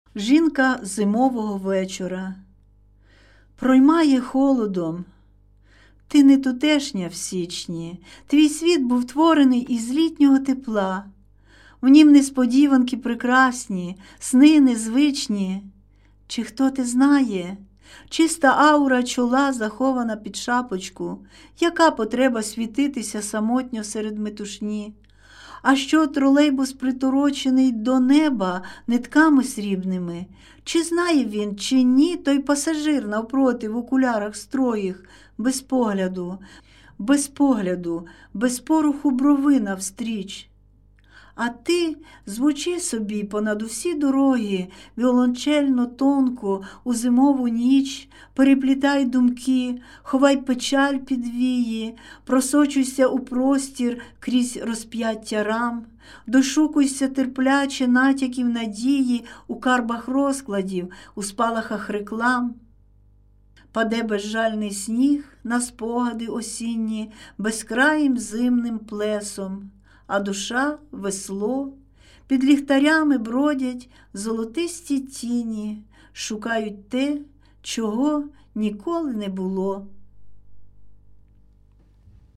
Жінка зимового вечора проймає холодом. Ти не тутешня в січні, твій світ був творений із літнього тепла. В нім несподіванки прекрасні, сни незвичні. Чи хто те знає? Чиста аура чола захована під шапочку. Яка потреба світитися самотньо серед метушні? А що тролейбус приторочений до неба нитками срібними? Чи знає він, чи ні, той пасажир навпроти в окулярах строгих, без погляду, без поруху брови навстріч? А ти звучи собі понад усі дороги, віолончельно тонко у зимову ніч, переплітай думки, ховай печаль під вії, просочуйся у простір крізь розп'яття рам, дошукуйся терпляче натяків надії у карбах розкладів, у спалахах реклам. Паде безжальний сніг на спогади осінні безкраїм зимним плесом, а душа – весло, під ліхтарями бродять золотисті тіні, шукають те, чого ніколи не було.